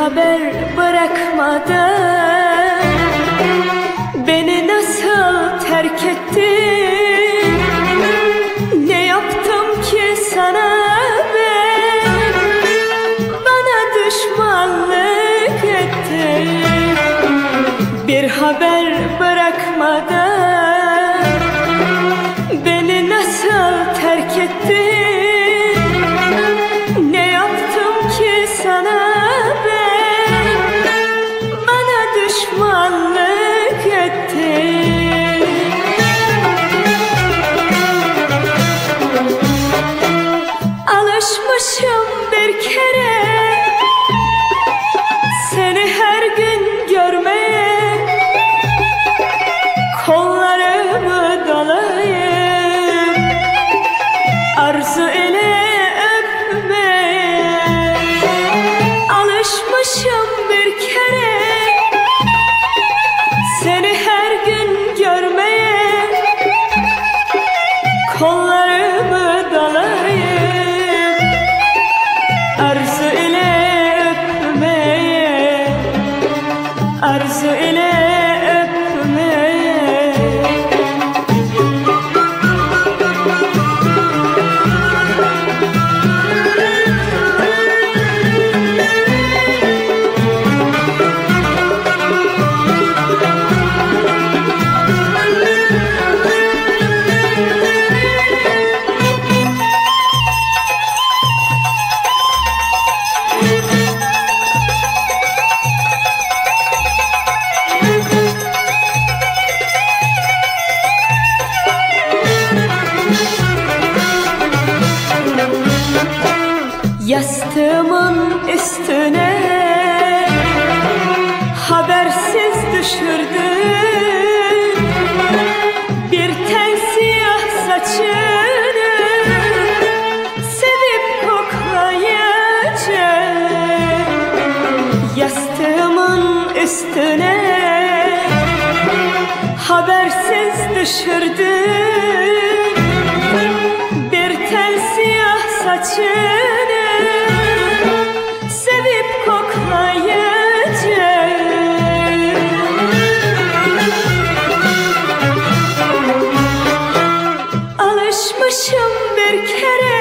haber bırakmadan beni nasıl terk ettin? Ne yaptım ki sana ben? Bana düşmanlık ettin. Bir haber bırakmadan beni nasıl terk ettin? Ne yaptım ki sana ben? Bana düşmanlık ettin. Alışmışım bir kere seni her gün görmeye, kollarımı dolayıp arzu ile öpmeye. Alışmışım bir kere seni her gün görmeye, kollarımı dolayıp arzu ile öpmeye, arzu ile öpmeye. Yastığımın üstüne habersiz düşürdün bir tel siyah saçını, sevip koklayacağım. Yastığımın üstüne habersiz düşürdün bir tel siyah saçını, sevip koklayacağım. Alışmışım bir kere